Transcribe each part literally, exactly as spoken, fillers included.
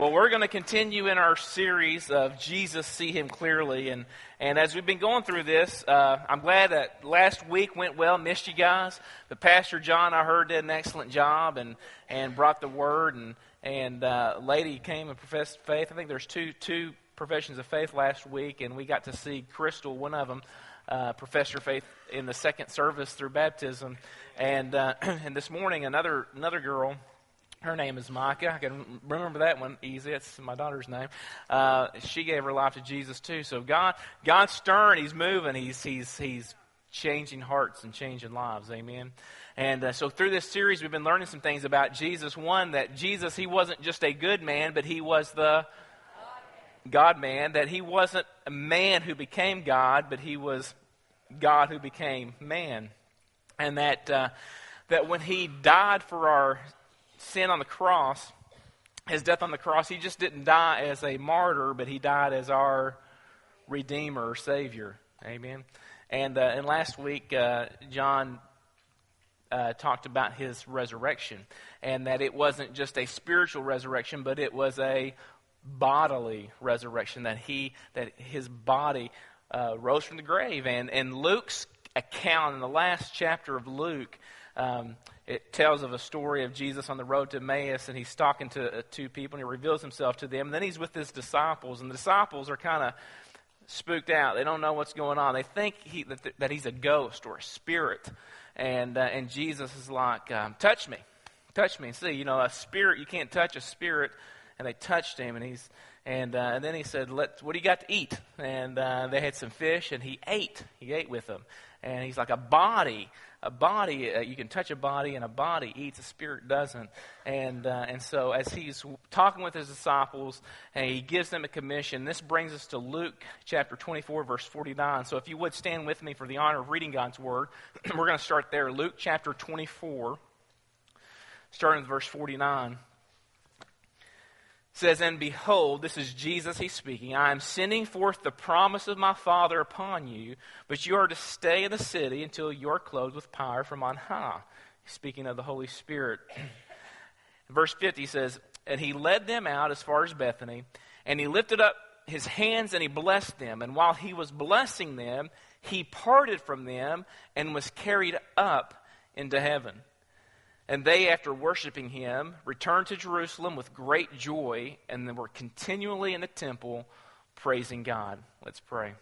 Well, we're going to continue in our series of Jesus, See Him Clearly. And, and as we've been going through this, uh, I'm glad that last week went well. Missed you guys. But Pastor John, I heard, did an excellent job and, and brought the word. And, and uh, a lady came and professed faith. I think there's two, two professions of faith last week. And we got to see Crystal, one of them, uh, profess her faith in the second service through baptism. And, uh, and this morning, another another girl, her name is Micah. I can remember that one easy. It's my daughter's name. Uh, she gave her life to Jesus too. So God, God's stirring. He's moving. He's He's He's changing hearts and changing lives. Amen. And uh, so through this series, we've been learning some things about Jesus. One, that Jesus, He wasn't just a good man, but He was the God man. That He wasn't a man who became God, but He was God who became man. And that uh, that when He died for our sin on the cross, His death on the cross, He just didn't die as a martyr, but He died as our Redeemer or Savior. Amen. And uh, and last week, uh, John uh, talked about His resurrection, and that it wasn't just a spiritual resurrection, but it was a bodily resurrection. That He that His body uh, rose from the grave. And and Luke's account in the last chapter of Luke, Um, it tells of a story of Jesus on the road to Emmaus, and He's talking to uh, two people, and He reveals Himself to them. And then He's with His disciples, and the disciples are kind of spooked out. They don't know what's going on. They think he, that, th- that He's a ghost or a spirit. And uh, and Jesus is like, um, touch me. Touch me and see. You know, a spirit, you can't touch a spirit. And they touched Him, and he's and uh, and then He said, "Let what do you got to eat?" And uh, they had some fish, and He ate. He ate with them. And He's like, a body, a body, uh, you can touch a body, and a body eats, a spirit doesn't. And uh, and so as He's talking with His disciples, and He gives them a commission, this brings us to Luke chapter twenty-four, verse forty-nine. So if you would stand with me for the honor of reading God's Word, we're going to start there. Luke chapter twenty-four, starting with verse forty-nine. It says, "And behold," this is Jesus, He's speaking, "I am sending forth the promise of my Father upon you, but you are to stay in the city until you are clothed with power from on high." He's speaking of the Holy Spirit. Verse fifty says, "And He led them out as far as Bethany, and He lifted up His hands and He blessed them. And while He was blessing them, He parted from them and was carried up into heaven. And they, after worshiping Him, returned to Jerusalem with great joy, and they were continually in the temple praising God." Let's pray.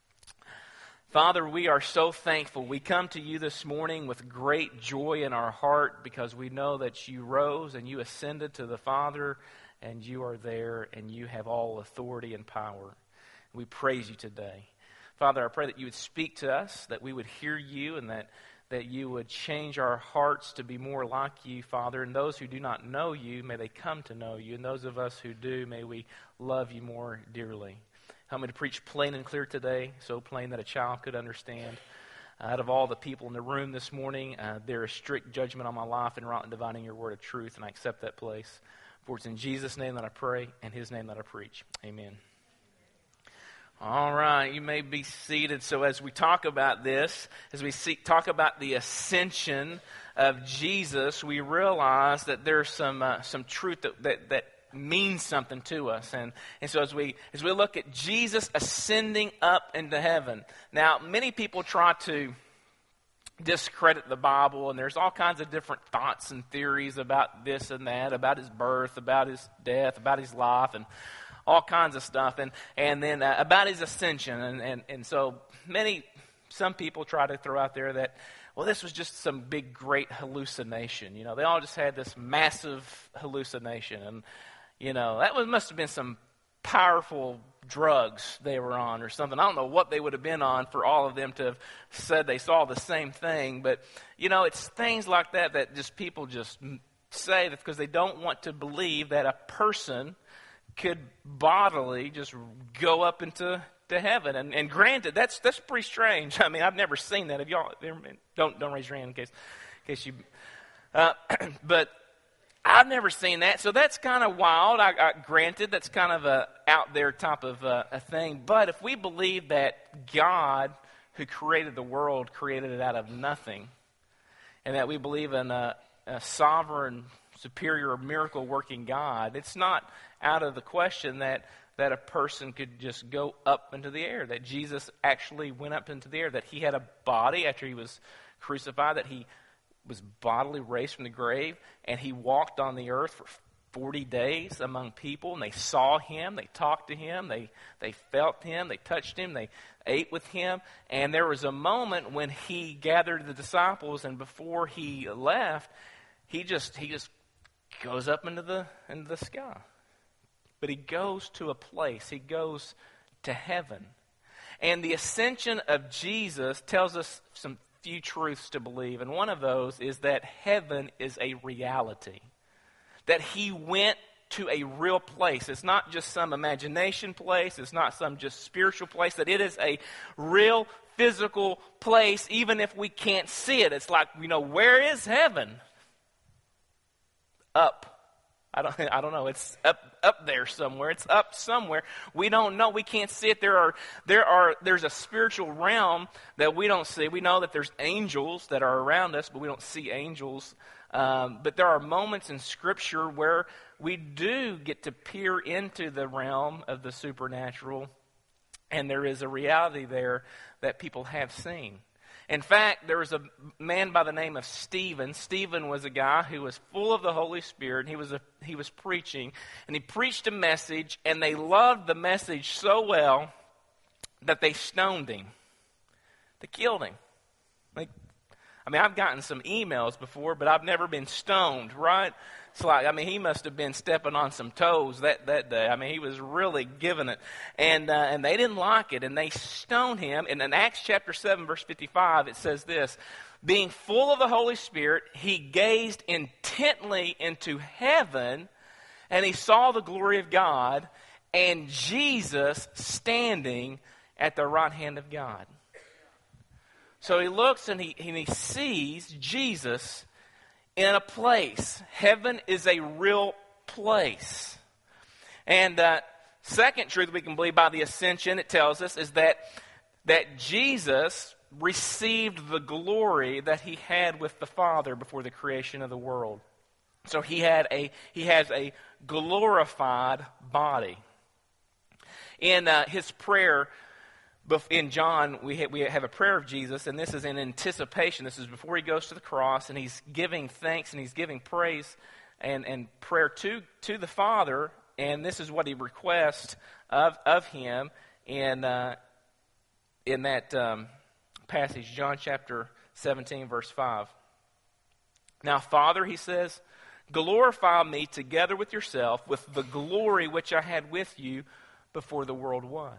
Father, we are so thankful. We come to You this morning with great joy in our heart because we know that You rose and You ascended to the Father, and You are there, and You have all authority and power. We praise You today. Father, I pray that You would speak to us, that we would hear You, and that that You would change our hearts to be more like You, Father. And those who do not know You, may they come to know You. And those of us who do, may we love You more dearly. Help me to preach plain and clear today, so plain that a child could understand. Uh, out of all the people in the room this morning, uh, there is strict judgment on my life and right in dividing Your word of truth, and I accept that place. For it's in Jesus' name that I pray, and His name that I preach. Amen. All right, you may be seated. So as we talk about this, as we see, talk about the ascension of Jesus, we realize that there's some uh, some truth that, that that means something to us. And and so as we as we look at Jesus ascending up into heaven, now many people try to discredit the Bible, and there's all kinds of different thoughts and theories about this and that, about His birth, about His death, about His life, and all kinds of stuff, and and then uh, about His ascension, and, and and so many, some people try to throw out there that, well, this was just some big, great hallucination. You know, they all just had this massive hallucination, and you know that was must have been some powerful drugs they were on or something. I don't know what they would have been on for all of them to have said they saw the same thing, but you know, it's things like that that just people just say that because they don't want to believe that a person could bodily just go up into to heaven. And, and granted, that's that's pretty strange. I mean, I've never seen that. If y'all don't don't raise your hand in case in case you. Uh, but I've never seen that, so that's kind of wild. I, I granted that's kind of a out there type of uh, a thing. But if we believe that God, who created the world, created it out of nothing, and that we believe in a, a sovereign superior miracle-working God, it's not out of the question that, that a person could just go up into the air, that Jesus actually went up into the air, that he had a body after he was crucified, that he was bodily raised from the grave, and he walked on the earth for forty days among people, and they saw him, they talked to him, they, they felt him, they touched him, they ate with him, and there was a moment when he gathered the disciples, and before he left, he just he just goes up into the into the sky. But he goes to a place, he goes to heaven. And the ascension of Jesus tells us some few truths to believe, and one of those is that heaven is a reality. That he went to a real place. It's not just some imagination place. It's not some just spiritual place. That it is a real physical place, even if we can't see it. It's like, you know, where is heaven? Up. I don't, I don't know. It's up, up there somewhere. It's up somewhere. We don't know. We can't see it. There are, there are, there's a spiritual realm that we don't see. We know that there's angels that are around us, but we don't see angels. Um, but there are moments in Scripture where we do get to peer into the realm of the supernatural, and there is a reality there that people have seen. In fact, there was a man by the name of Stephen. Stephen was a guy who was full of the Holy Spirit. He was a, he was preaching, and he preached a message, and they loved the message so well that they stoned him. They killed him. Like, I mean, I've gotten some emails before, but I've never been stoned, right? It's like, I mean, he must have been stepping on some toes that, that day. I mean, he was really giving it. And uh, and they didn't like it, and they stoned him. And in Acts chapter seven, verse fifty-five, it says this, being full of the Holy Spirit, he gazed intently into heaven, and he saw the glory of God, and Jesus standing at the right hand of God. So he looks and he, and he sees Jesus in a place. Heaven is a real place. And uh, second truth we can believe by the ascension, it tells us, is that, that Jesus received the glory that he had with the Father before the creation of the world. So he had a he has a glorified body. In uh, his prayer, in John, we have, we have a prayer of Jesus, and this is in anticipation. This is before he goes to the cross, and he's giving thanks and he's giving praise and, and prayer to, to the Father, and this is what he requests of, of him in, uh, in that um, passage, John chapter seventeen, verse five. Now, Father, he says, glorify me together with yourself with the glory which I had with you before the world was.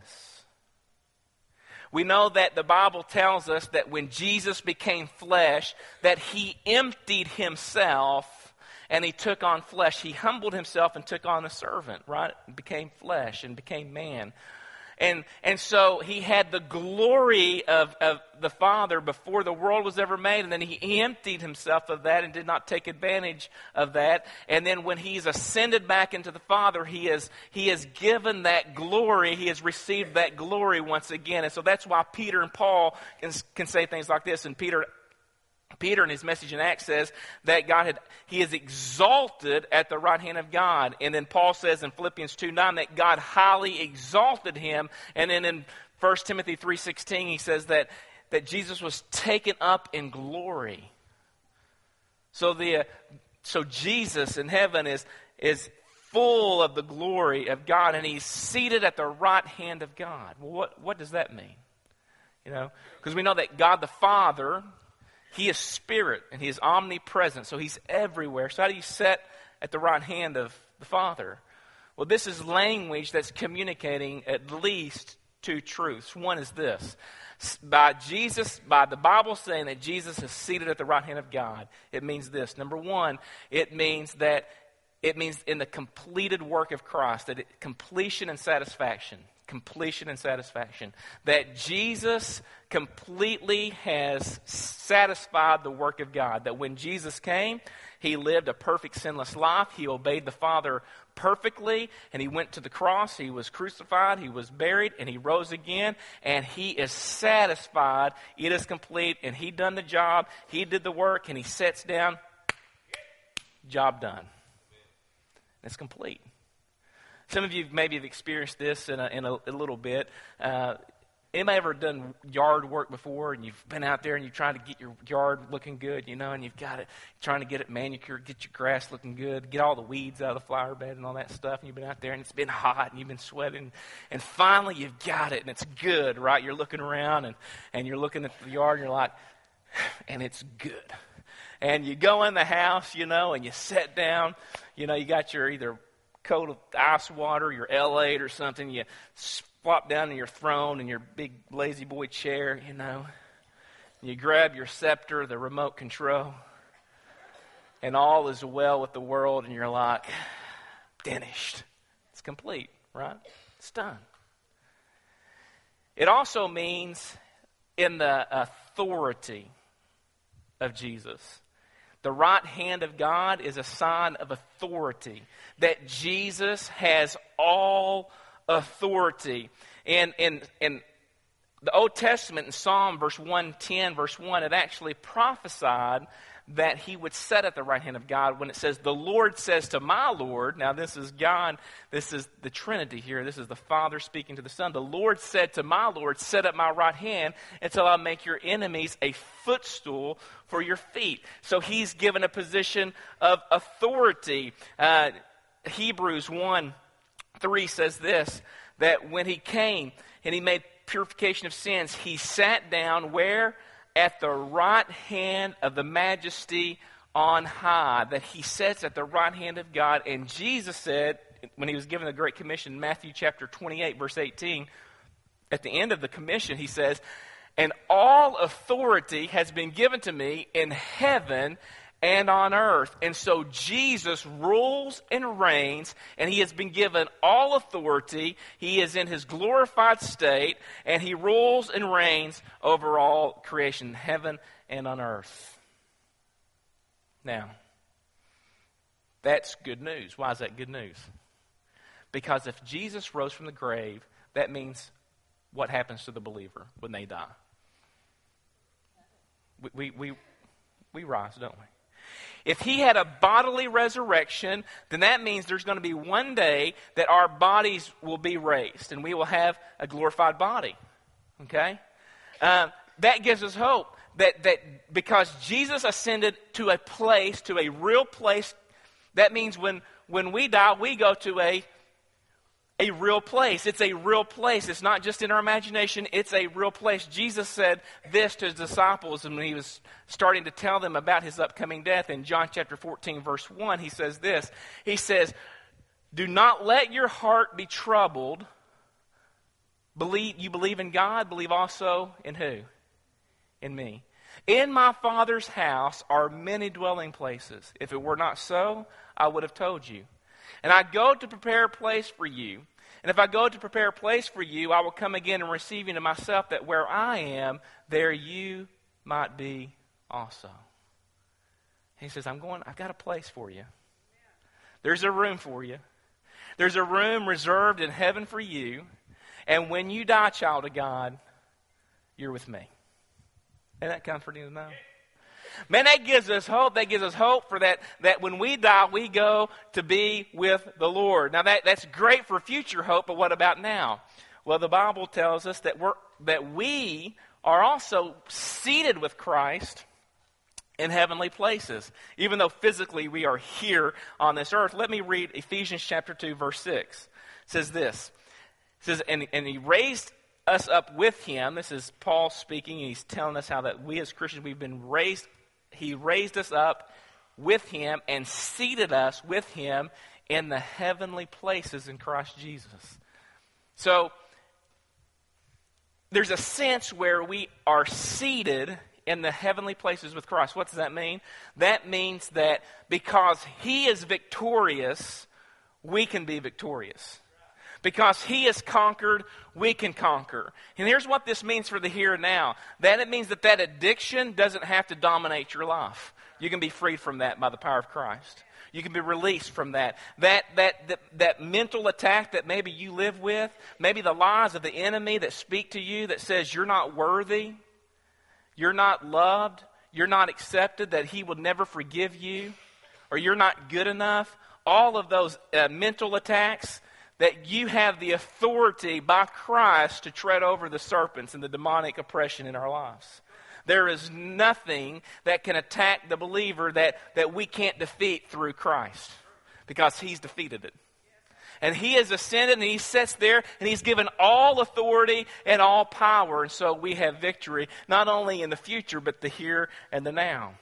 We know that the Bible tells us that when Jesus became flesh, that he emptied himself and he took on flesh. He humbled himself and took on a servant, right? Became flesh and became man. And and so he had the glory of, of the Father before the world was ever made, and then he, he emptied himself of that and did not take advantage of that. And then when he's ascended back into the Father, he is he has given that glory, he has received that glory once again. And so that's why Peter and Paul can, can say things like this. And Peter Peter in his message in Acts says that God had, he is exalted at the right hand of God. And then Paul says in Philippians two nine that God highly exalted him. And then in First Timothy three sixteen he says that, that Jesus was taken up in glory. So the uh, so Jesus in heaven is, is full of the glory of God, and he's seated at the right hand of God. Well, what, what does that mean? You know, because we know that God the Father, he is spirit, and he is omnipresent, so he's everywhere. So how do you sit at the right hand of the Father? Well, this is language that's communicating at least two truths. One is this. By Jesus, by the Bible saying that Jesus is seated at the right hand of God, it means this. Number one, it means that it means in the completed work of Christ, that it, completion and satisfaction. Completion and satisfaction. That Jesus completely has satisfied the work of God. That when Jesus came, he lived a perfect sinless life. He obeyed the Father perfectly, and he went to the cross. He was crucified, he was buried, and he rose again, and he is satisfied. It is complete, and he done the job. He did the work, and he sits down. Job done. It's complete. Some of you maybe have experienced this in a, in a, a little bit. Uh, anybody ever done yard work before, and you've been out there and you're trying to get your yard looking good, you know, and you've got it, trying to get it manicured, get your grass looking good, get all the weeds out of the flower bed and all that stuff, and you've been out there and it's been hot and you've been sweating, and finally you've got it and it's good, right? You're looking around and, and you're looking at the yard and you're like, and it's good. And you go in the house, you know, and you sit down, you know, you got your either coat of ice water, your L eight or something, you flop down in your throne in your big lazy boy chair, you know. You grab your scepter, the remote control, and all is well with the world, and you're like, finished. It's complete, right? It's done. It also means in the authority of Jesus. The right hand of God is a sign of authority, that Jesus has all authority. And in, in the Old Testament, in Psalm verse one ten, verse one, it actually prophesied that he would sit at the right hand of God when it says, the Lord says to my Lord. Now this is God, this is the Trinity here. This is the Father speaking to the Son. The Lord said to my Lord, sit at my right hand until I make your enemies a footstool for your feet. So he's given a position of authority. Uh, Hebrews one three says this, that when he came and he made purification of sins, he sat down where? At the right hand of the majesty on high, that he sits at the right hand of God. And Jesus said, when he was given the Great Commission, Matthew chapter twenty-eight, verse eighteen, at the end of the commission, he says, and all authority has been given to me in heaven and on earth. And so Jesus rules and reigns, and he has been given all authority. He is in his glorified state, and he rules and reigns over all creation, heaven and on earth. Now, that's good news. Why is that good news? Because if Jesus rose from the grave, that means what happens to the believer when they die? We, we, we, we rise, don't we? If he had a bodily resurrection, then that means there's going to be one day that our bodies will be raised and we will have a glorified body. Okay? Uh, that gives us hope that, that because Jesus ascended to a place, to a real place, that means when, when we die, we go to a A real place. It's a real place. It's not just in our imagination. It's a real place. Jesus said this to his disciples when he was starting to tell them about his upcoming death. In John chapter fourteen, verse one, he says this. He says, do not let your heart be troubled. Believe, you believe in God, believe also in who? In me. In my Father's house are many dwelling places. If it were not so, I would have told you. And I go to prepare a place for you. And if I go to prepare a place for you, I will come again and receive you to myself, that where I am, there you might be also. He says, I'm going, I've got a place for you. There's a room for you. There's a room reserved in heaven for you. And when you die, child of God, you're with me. Isn't that comforting to know? Man, that gives us hope. That gives us hope for that, that when we die, we go to be with the Lord. Now, that, that's great for future hope, but what about now? Well, the Bible tells us that we're that we are also seated with Christ in heavenly places. Even though physically we are here on this earth. Let me read Ephesians chapter two, verse six. It says this. It says, and, and he raised us up with him. This is Paul speaking, and he's telling us how that we as Christians, we've been raised. He raised us up with him and seated us with him in the heavenly places in Christ Jesus. So, there's a sense where we are seated in the heavenly places with Christ. What does that mean? That means that because he is victorious, we can be victorious. Because he has conquered, we can conquer. And here's what this means for the here and now. That it means that that addiction doesn't have to dominate your life. You can be freed from that by the power of Christ. You can be released from that. That, that, that, that mental attack that maybe you live with, maybe the lies of the enemy that speak to you that says you're not worthy, you're not loved, you're not accepted, that he will never forgive you, or you're not good enough. all of those uh, mental attacks, that you have the authority by Christ to tread over the serpents and the demonic oppression in our lives. There is nothing that can attack the believer that, that we can't defeat through Christ, because he's defeated it. And he has ascended, and he sits there, and he's given all authority and all power. And so we have victory, not only in the future, but the here and the now.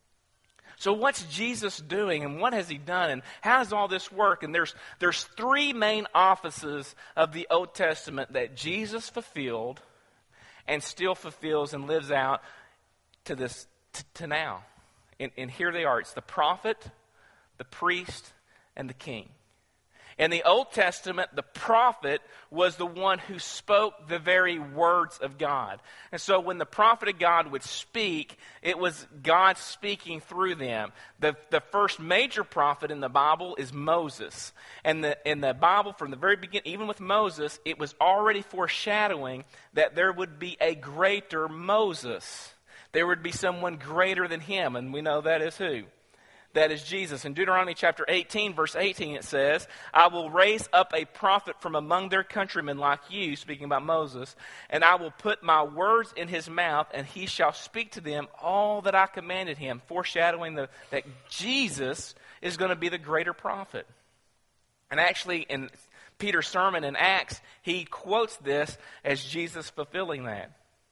So what's Jesus doing, and what has he done, and how does all this work? And there's there's three main offices of the Old Testament that Jesus fulfilled and still fulfills and lives out to this to, to now. And, and here they are. It's the prophet, the priest, and the king. In the Old Testament, the prophet was the one who spoke the very words of God. And so when the prophet of God would speak, it was God speaking through them. The, the first major prophet in the Bible is Moses. And the, in the Bible, from the very beginning, even with Moses, it was already foreshadowing that there would be a greater Moses. There would be someone greater than him, and we know that is who? That is Jesus. In Deuteronomy chapter eighteen, verse eighteen, it says, I will raise up a prophet from among their countrymen like you, speaking about Moses, and I will put my words in his mouth, and he shall speak to them all that I commanded him, foreshadowing the, that Jesus is going to be the greater prophet. And actually, in Peter's sermon in Acts, he quotes this as Jesus fulfilling that.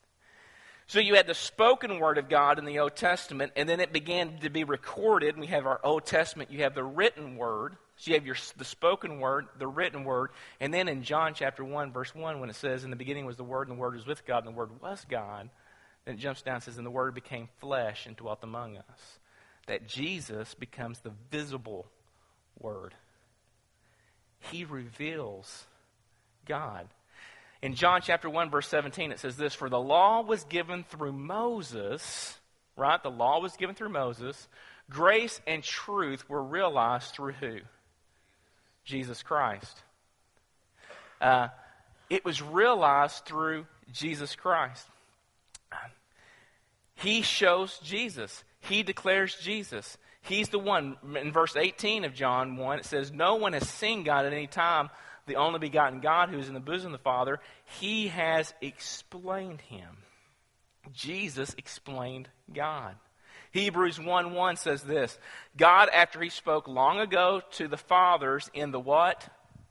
So you had the spoken word of God in the Old Testament, and then it began to be recorded. We have our Old Testament, you have the written word. So you have your, the spoken word, the written word. And then in John chapter one, verse one, when it says, in the beginning was the Word, and the Word was with God, and the Word was God, then it jumps down and says, and the Word became flesh and dwelt among us. That Jesus becomes the visible Word. He reveals God. In John chapter one, verse seventeen, it says this, for the law was given through Moses, right? The law was given through Moses. Grace and truth were realized through who? Jesus Christ. Uh, it was realized through Jesus Christ. He shows Jesus. He declares Jesus. He's the one. In verse eighteen of John one, it says, no one has seen God at any time. The only begotten God who is in the bosom of the Father, he has explained him. Jesus explained God. Hebrews one one says this, God, after he spoke long ago to the fathers in the what?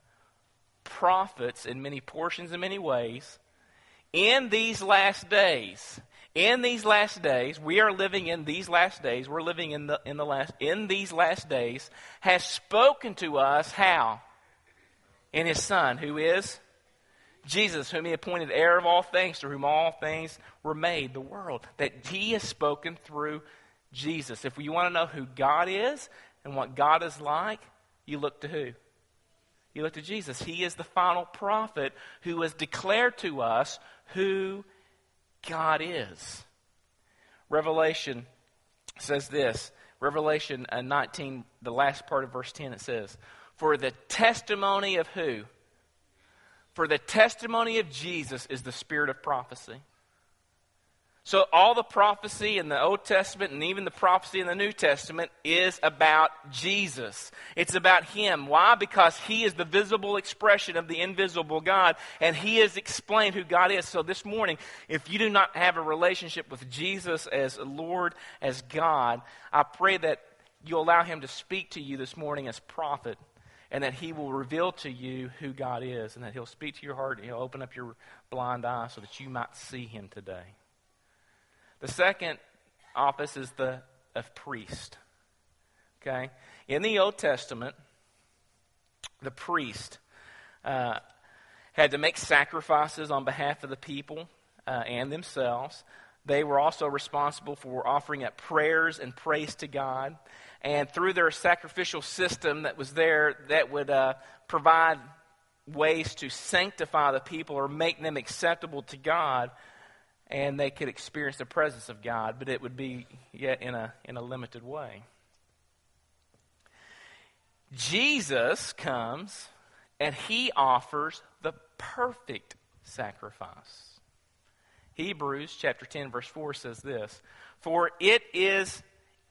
Prophets, in many portions and many ways, in these last days, in these last days, we are living in these last days, we're living in the in the last in these last days, has spoken to us how? In his Son, who is Jesus, whom he appointed heir of all things, through whom all things were made, the world. That he has spoken through Jesus. If you want to know who God is and what God is like, you look to who? You look to Jesus. He is the final prophet who has declared to us who God is. Revelation says this. Revelation nineteen, the last part of verse ten, it says, for the testimony of who? For the testimony of Jesus is the spirit of prophecy. So all the prophecy in the Old Testament and even the prophecy in the New Testament is about Jesus. It's about him. Why? Because he is the visible expression of the invisible God, and he has explained who God is. So this morning, if you do not have a relationship with Jesus as Lord, as God, I pray that you allow him to speak to you this morning as prophet, and that he will reveal to you who God is, and that he'll speak to your heart, and he'll open up your blind eye so that you might see him today. The second office is the of priest. Okay? In the Old Testament, the priest uh, had to make sacrifices on behalf of the people uh, and themselves. They were also responsible for offering up prayers and praise to God. And through their sacrificial system that was there, that would uh, provide ways to sanctify the people or make them acceptable to God, and they could experience the presence of God, but it would be yet in a in a limited way. Jesus comes and he offers the perfect sacrifice. Hebrews chapter ten verse four says this, for it is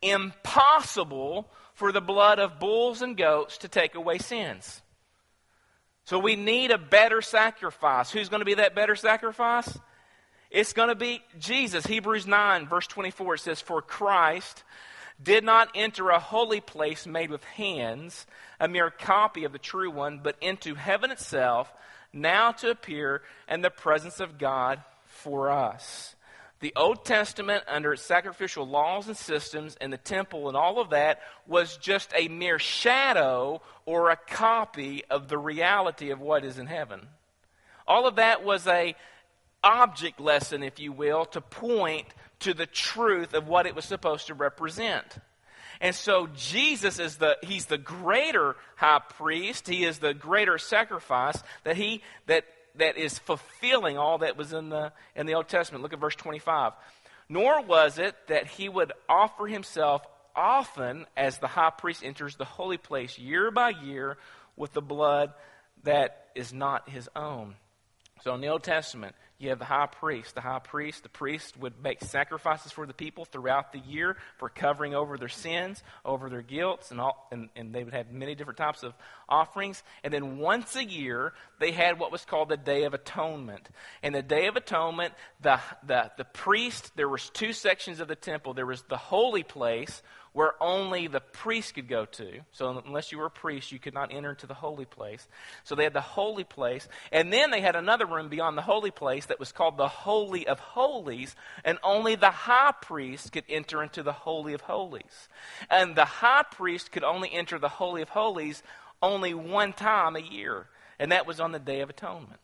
impossible for the blood of bulls and goats to take away sins. So we need a better sacrifice. Who's going to be that better sacrifice? It's going to be Jesus. Hebrews nine, verse twenty-four, it says, "For Christ did not enter a holy place made with hands, a mere copy of the true one, but into heaven itself, now to appear in the presence of God for us." The Old Testament, under its sacrificial laws and systems and the temple and all of that, was just a mere shadow or a copy of the reality of what is in heaven. All of that was a object lesson, if you will, to point to the truth of what it was supposed to represent. And so Jesus is the, he's the greater high priest. He is the greater sacrifice that he, that, that is fulfilling all that was in the, in the Old Testament. Look at verse twenty-five. "Nor was it that he would offer himself often as the high priest enters the holy place year by year with the blood that is not his own." So in the Old Testament, you have the high priest. The high priest, the priest would make sacrifices for the people throughout the year for covering over their sins, over their guilt, and, all, and, and they would have many different types of offerings. And then once a year, they had what was called the Day of Atonement. And the Day of Atonement, the, the, the priest, there was two sections of the temple. There was the holy place, where only the priest could go to. So unless you were a priest, you could not enter into the holy place. So they had the holy place. And then they had another room beyond the holy place that was called the Holy of Holies. And only the high priest could enter into the Holy of Holies. And the high priest could only enter the Holy of Holies only one time a year. And that was on the Day of Atonement.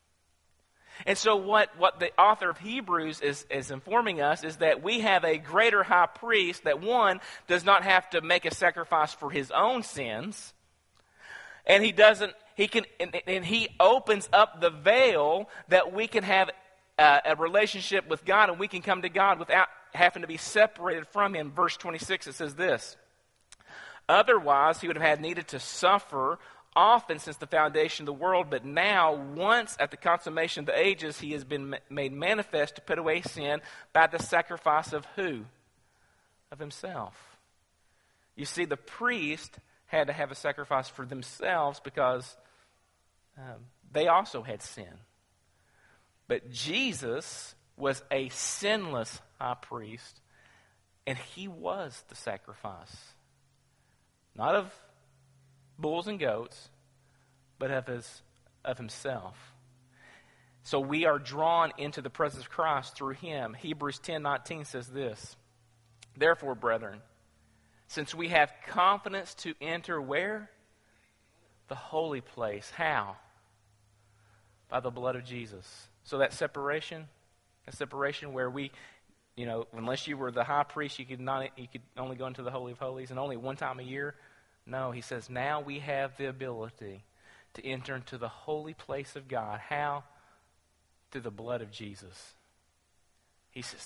And so what, what the author of Hebrews is, is informing us is that we have a greater high priest that, one, does not have to make a sacrifice for his own sins. And he doesn't, he can, and, and he opens up the veil that we can have a, a relationship with God, and we can come to God without having to be separated from him. Verse twenty-six, it says this: "Otherwise, he would have had needed to suffer often since the foundation of the world, but now, once at the consummation of the ages, he has been made manifest to put away sin by the sacrifice of who? Of himself." You see, the priest had to have a sacrifice for themselves because um, they also had sin. But Jesus was a sinless high priest, and he was the sacrifice. Not of bulls and goats, but of his of himself. So we are drawn into the presence of Christ through him. Hebrews ten nineteen says this: "Therefore, brethren, since we have confidence to enter where? The holy place." How? By the blood of Jesus. So that separation, that separation where we, you know, unless you were the high priest, you could not, you could only go into the Holy of Holies, and only one time a year. No, he says, now we have the ability to enter into the holy place of God. How? Through the blood of Jesus. He says,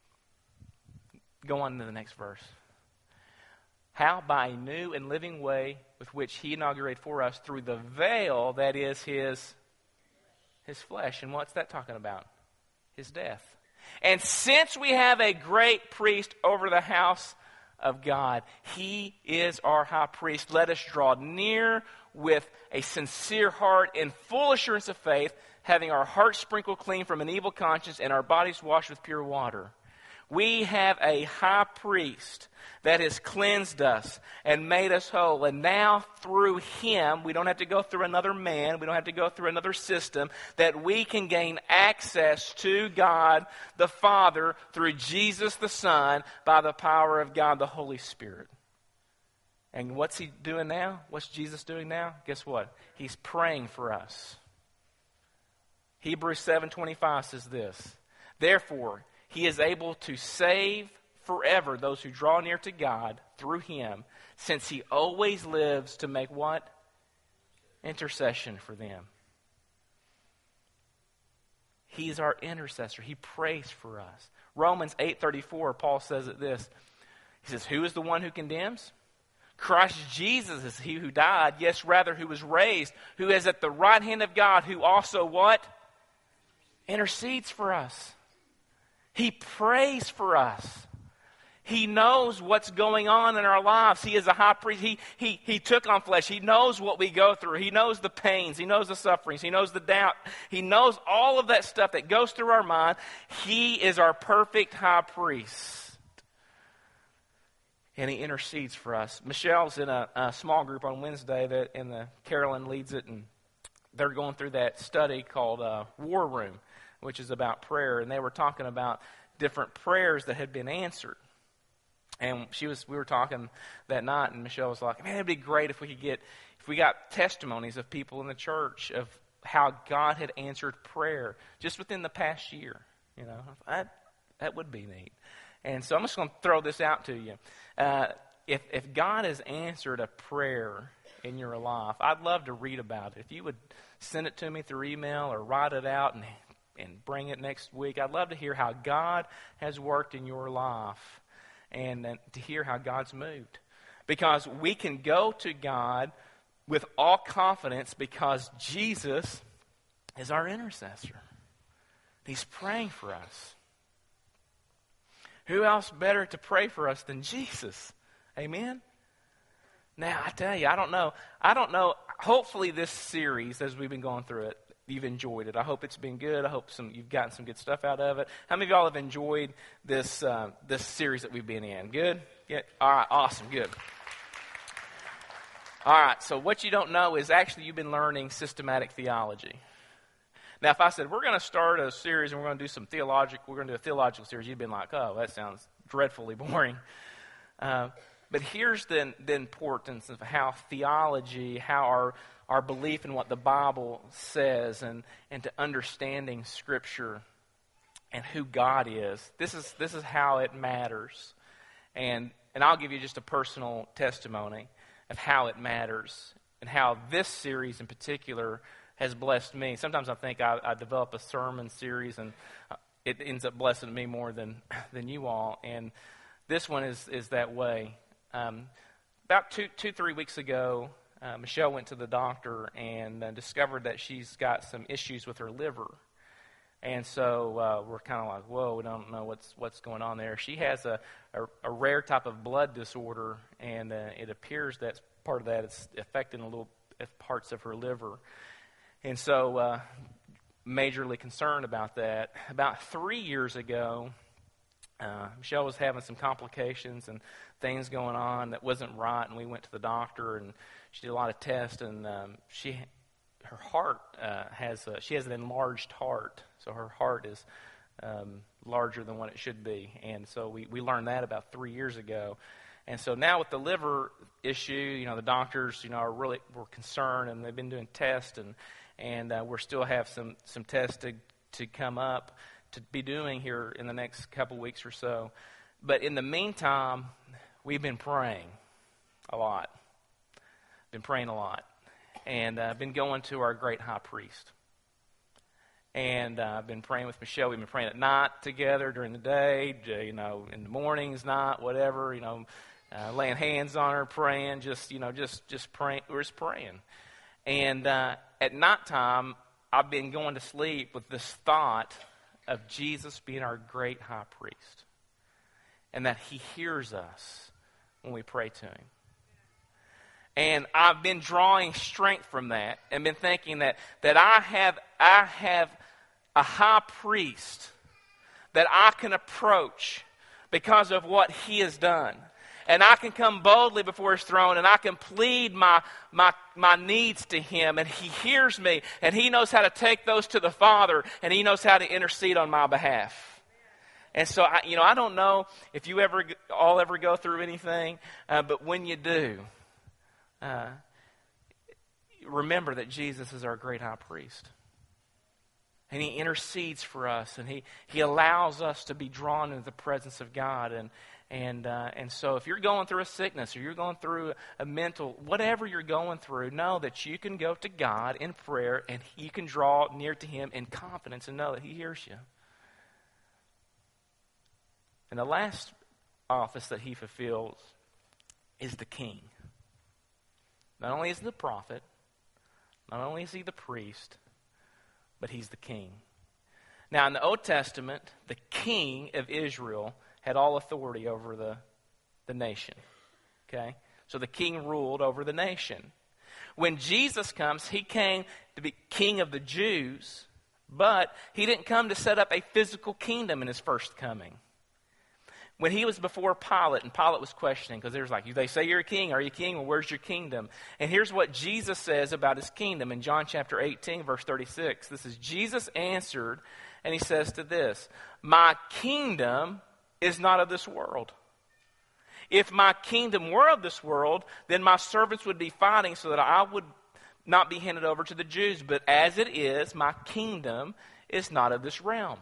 go on to the next verse. "How? By a new and living way with which he inaugurated for us through the veil that is his, his flesh." And what's that talking about? His death. "And since we have a great priest over the house of God, he is our high priest. Let us draw near with a sincere heart in full assurance of faith, having our hearts sprinkled clean from an evil conscience and our bodies washed with pure water." We have a high priest that has cleansed us and made us whole. And now through him, we don't have to go through another man. We don't have to go through another system. That we can gain access to God the Father through Jesus the Son by the power of God the Holy Spirit. And what's he doing now? What's Jesus doing now? Guess what? He's praying for us. Hebrews seven twenty-five says this: "Therefore, he is able to save forever those who draw near to God through him, since he always lives to make" what? Intercession for them. He's our intercessor. He prays for us. Romans eight thirty-four, Paul says it this. He says, "Who is the one who condemns? Christ Jesus is he who died, yes, rather who was raised, who is at the right hand of God, who also" what? Intercedes for us. He prays for us. He knows what's going on in our lives. He is a high priest. He, he, he took on flesh. He knows what we go through. He knows the pains. He knows the sufferings. He knows the doubt. He knows all of that stuff that goes through our mind. He is our perfect high priest. And he intercedes for us. Michelle's in a, a small group on Wednesday, that, and the, Carolyn leads it, and they're going through that study called uh, War Room, which is about prayer. And they were talking about different prayers that had been answered. And she was, we were talking that night, and Michelle was like, man, it'd be great if we could get, if we got testimonies of people in the church of how God had answered prayer just within the past year. You know, that, that would be neat. And so I'm just going to throw this out to you. Uh, if, if God has answered a prayer in your life, I'd love to read about it. If you would send it to me through email or write it out and, and bring it next week, I'd love to hear how God has worked in your life. And to hear how God's moved. Because we can go to God with all confidence because Jesus is our intercessor. He's praying for us. Who else better to pray for us than Jesus? Amen? Now, I tell you, I don't know. I don't know. Hopefully this series, as we've been going through it, you've enjoyed it. I hope it's been good. I hope some you've gotten some good stuff out of it. How many of y'all have enjoyed this uh, this series that we've been in? Good? Yeah. All right. Awesome. Good. All right. So what you don't know is actually you've been learning systematic theology. Now, if I said we're going to start a series and we're going to do some theological, we're going to do a theological series, you'd been like, oh, that sounds dreadfully boring. Uh, but here's the the importance of how theology, how our our belief in what the Bible says, and, and to understanding Scripture and who God is. This is this is how it matters. And and I'll give you just a personal testimony of how it matters and how this series in particular has blessed me. Sometimes I think I, I develop a sermon series and it ends up blessing me more than than you all. And this one is, is that way. Um, about two, two, three weeks ago, Uh, Michelle went to the doctor and uh, discovered that she's got some issues with her liver. And so uh, we're kind of like, whoa, we don't know what's what's going on there. She has a, a, a rare type of blood disorder, and uh, it appears that part of that is affecting a little parts of her liver. And so uh, majorly concerned about that. About three years ago, uh, Michelle was having some complications and things going on that wasn't right, and we went to the doctor, and she did a lot of tests, and um, she, her heart uh, has, a, she has an enlarged heart, so her heart is um, larger than what it should be, and so we, we learned that about three years ago, and so now with the liver issue, you know, the doctors, you know, are really were concerned, and they've been doing tests, and and uh, we're still have some some tests to to come up to be doing here in the next couple weeks or so, but in the meantime, we've been praying a lot. Been praying a lot, and I've uh, been going to our great high priest, and uh, I've been praying with Michelle. We've been praying at night together during the day, you know, in the mornings, night, whatever, you know, uh, laying hands on her, praying, just you know, just just praying. We're just praying, and uh, at nighttime, I've been going to sleep with this thought of Jesus being our great high priest, and that He hears us when we pray to Him. And I've been drawing strength from that and been thinking that, that I have I have a high priest that I can approach because of what He has done. And I can come boldly before His throne and I can plead my, my, my needs to Him, and He hears me, and He knows how to take those to the Father, and He knows how to intercede on my behalf. And so, I, you know, I don't know if you ever all ever go through anything, uh, but when you do, Uh, remember that Jesus is our great high priest. And He intercedes for us, and He, he allows us to be drawn into the presence of God. And and uh, and so if you're going through a sickness, or you're going through a mental, whatever you're going through, know that you can go to God in prayer, and you can draw near to Him in confidence and know that He hears you. And the last office that He fulfills is the king. Not only is he the prophet, not only is he the priest, but he's the king. Now, in the Old Testament, the king of Israel had all authority over the, the nation. Okay? So the king ruled over the nation. When Jesus comes, he came to be king of the Jews, but he didn't come to set up a physical kingdom in his first coming. When he was before Pilate, and Pilate was questioning, because they was like, they say you're a king. Are you a king? Well, where's your kingdom? And here's what Jesus says about his kingdom in John chapter eighteen, verse thirty-six. This is, Jesus answered, and he says to this, my kingdom is not of this world. If my kingdom were of this world, then my servants would be fighting so that I would not be handed over to the Jews. But as it is, my kingdom is not of this realm.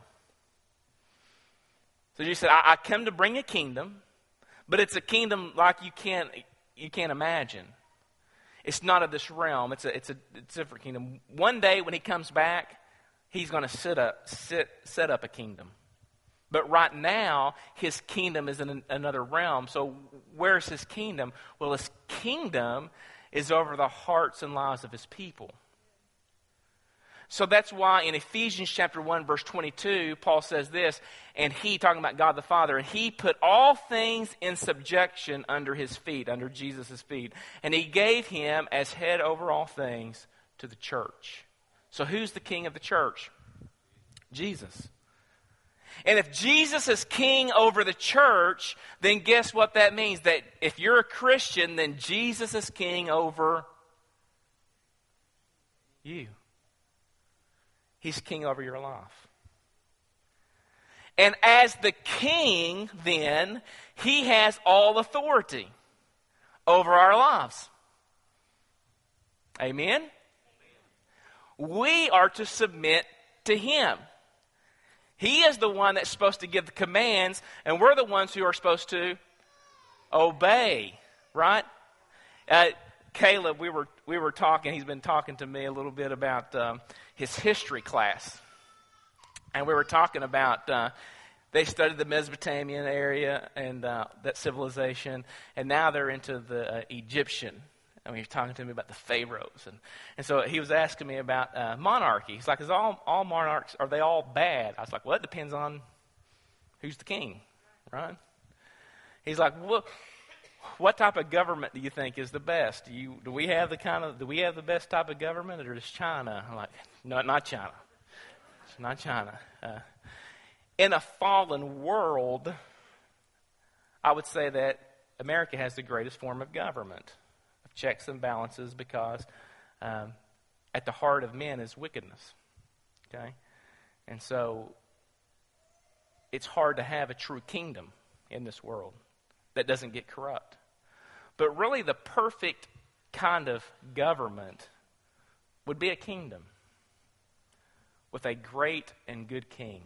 So Jesus said, I, I come to bring a kingdom, but it's a kingdom like you can't you can't imagine. It's not of this realm. It's a it's a, it's a different kingdom. One day when he comes back, he's going to sit up sit set up a kingdom. But right now, his kingdom is in an, another realm. So where's his kingdom? Well, his kingdom is over the hearts and lives of his people. So that's why in Ephesians chapter one, verse twenty-two, Paul says this, and he, talking about God the Father, and he put all things in subjection under his feet, under Jesus' feet. And he gave him as head over all things to the church. So who's the king of the church? Jesus. And if Jesus is king over the church, then guess what that means? That if you're a Christian, then Jesus is king over you. He's king over your life. And as the king, then, he has all authority over our lives. Amen? We are to submit to him. He is the one that's supposed to give the commands, and we're the ones who are supposed to obey, right? Uh, Caleb, we were we were talking, he's been talking to me a little bit about um, his history class. And we were talking about, uh, they studied the Mesopotamian area and uh, that civilization, and now they're into the uh, Egyptian. And he was talking to me about the pharaohs. And, and so he was asking me about uh, monarchy. He's like, is all, all monarchs, are they all bad? I was like, well, it depends on who's the king, right? He's like, well, what type of government do you think is the best? Do you do we have the kind of do we have the best type of government, or is China? I'm like, no, not China. It's not China. Uh, in a fallen world, I would say that America has the greatest form of government, of checks and balances, because um, at the heart of men is wickedness. Okay, and so it's hard to have a true kingdom in this world that doesn't get corrupt. But really the perfect kind of government would be a kingdom with a great and good king.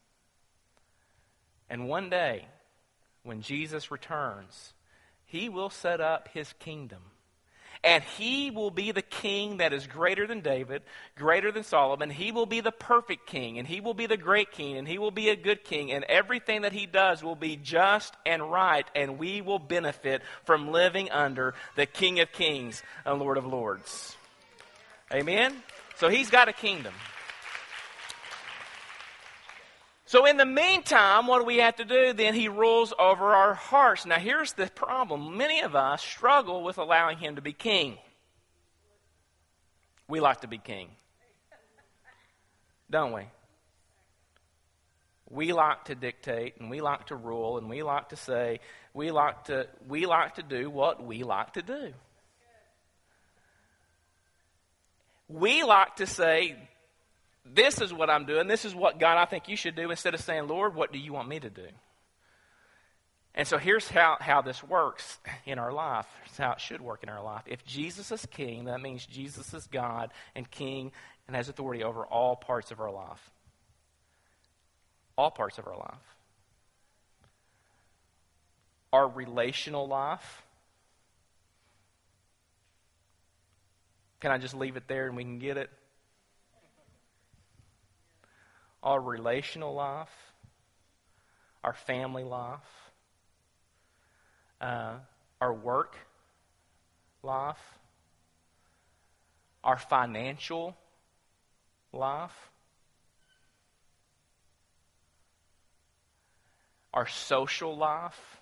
And one day, when Jesus returns, he will set up his kingdom. And he will be the king that is greater than David, greater than Solomon. He will be the perfect king, and he will be the great king, and he will be a good king. And everything that he does will be just and right, and we will benefit from living under the King of Kings and Lord of Lords. Amen? So he's got a kingdom. So in the meantime, what do we have to do? Then he rules over our hearts. Now here's the problem. Many of us struggle with allowing him to be king. We like to be king. Don't we? We like to dictate, and we like to rule, and we like to say, we like to we like to do what we like to do. We like to say, this is what I'm doing. This is what, God, I think you should do, instead of saying, Lord, what do you want me to do? And so here's how, how this works in our life. It's how it should work in our life. If Jesus is king, that means Jesus is God and king and has authority over all parts of our life. All parts of our life. Our relational life. Can I just leave it there and we can get it? Our relational life, our family life, uh, our work life, our financial life, our social life,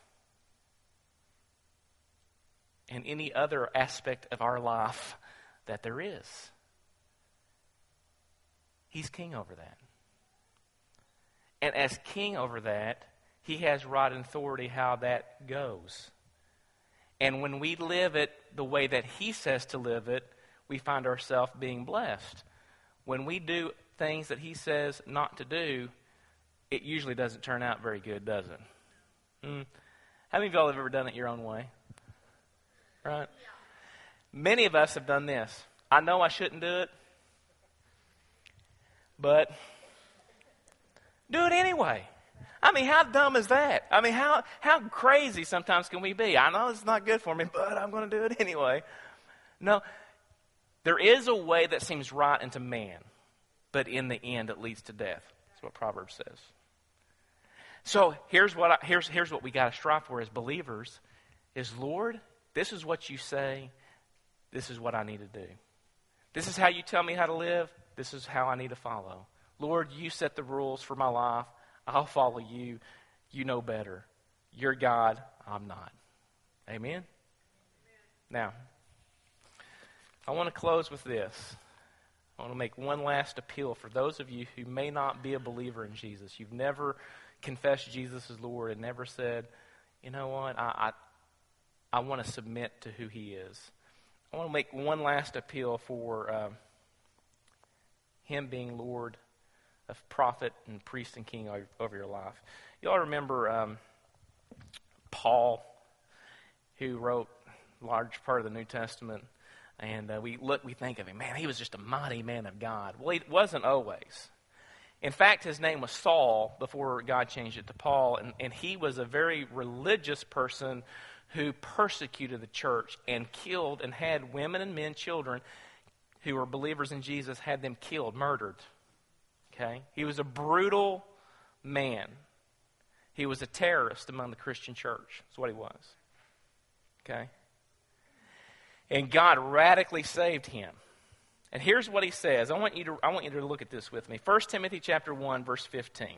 and any other aspect of our life that there is. He's king over that. And as king over that, he has right and authority how that goes. And when we live it the way that he says to live it, we find ourselves being blessed. When we do things that he says not to do, it usually doesn't turn out very good, does it? Hmm. How many of y'all have ever done it your own way? Right? Yeah. Many of us have done this. I know I shouldn't do it, but do it anyway. I mean, how dumb is that? I mean, how, how crazy sometimes can we be? I know it's not good for me, but I'm going to do it anyway. No, there is a way that seems right unto man, but in the end it leads to death. That's what Proverbs says. So here's what I, here's here's what we got to strive for as believers: is Lord, this is what you say. This is what I need to do. This is how you tell me how to live. This is how I need to follow. Lord, you set the rules for my life. I'll follow you. You know better. You're God. I'm not. Amen? Amen. Now, I want to close with this. I want to make one last appeal for those of you who may not be a believer in Jesus. You've never confessed Jesus as Lord and never said, you know what, I, I, I want to submit to who he is. I want to make one last appeal for uh, him being Lord of prophet and priest and king over, over your life. You all remember um, Paul, who wrote a large part of the New Testament, and uh, we look, we think of him, man, he was just a mighty man of God. Well, he wasn't always. In fact, his name was Saul before God changed it to Paul, and, and he was a very religious person who persecuted the church and killed and had women and men, children who were believers in Jesus, had them killed, murdered. Okay? He was a brutal man. He was a terrorist among the Christian church. That's what he was. Okay? And God radically saved him. And here's what he says. I want you to I want you to look at this with me. First Timothy chapter one, verse fifteen.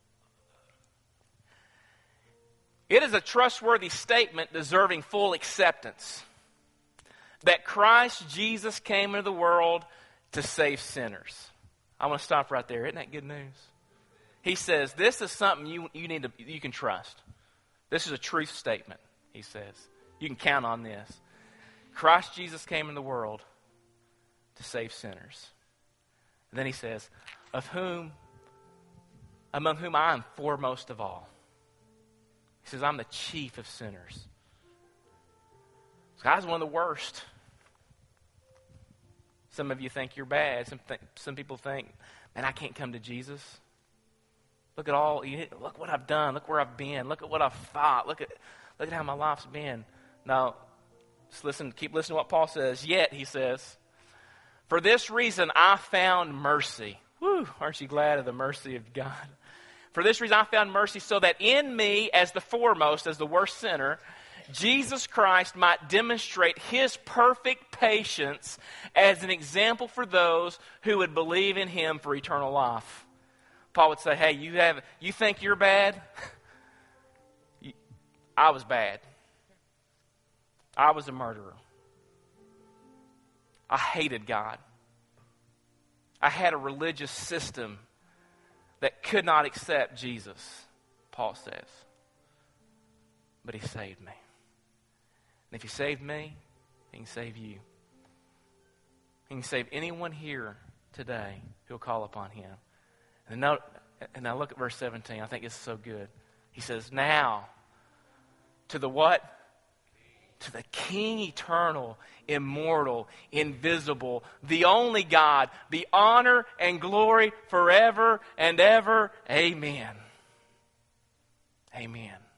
It is a trustworthy statement deserving full acceptance that Christ Jesus came into the world to save sinners. I want to stop right there. Isn't that good news? He says this is something you, you need to you can trust. This is a truth statement, he says. You can count on this. Christ Jesus came in the world to save sinners. And then he says, of whom, among whom I am foremost of all. He says, I'm the chief of sinners. This guy's one of the worst. Some of you think you're bad. Some th- some people think, man, I can't come to Jesus. Look at all, you, look what I've done. Look where I've been. Look at what I've fought. Look at, look at how my life's been. Now, just listen, keep listening to what Paul says. Yet, he says, for this reason I found mercy. Woo, aren't you glad of the mercy of God? For this reason I found mercy, so that in me, as the foremost, as the worst sinner, Jesus Christ might demonstrate his perfect patience as an example for those who would believe in him for eternal life. Paul would say, hey, you have you think you're bad? I was bad. I was a murderer. I hated God. I had a religious system that could not accept Jesus, Paul says. But he saved me. And if he saved me, he can save you. He can save anyone here today who will call upon him. And now, and now look at verse seventeen. I think it's so good. He says, now, to the what? To the King eternal, immortal, invisible, the only God, be honor and glory forever and ever. Amen. Amen.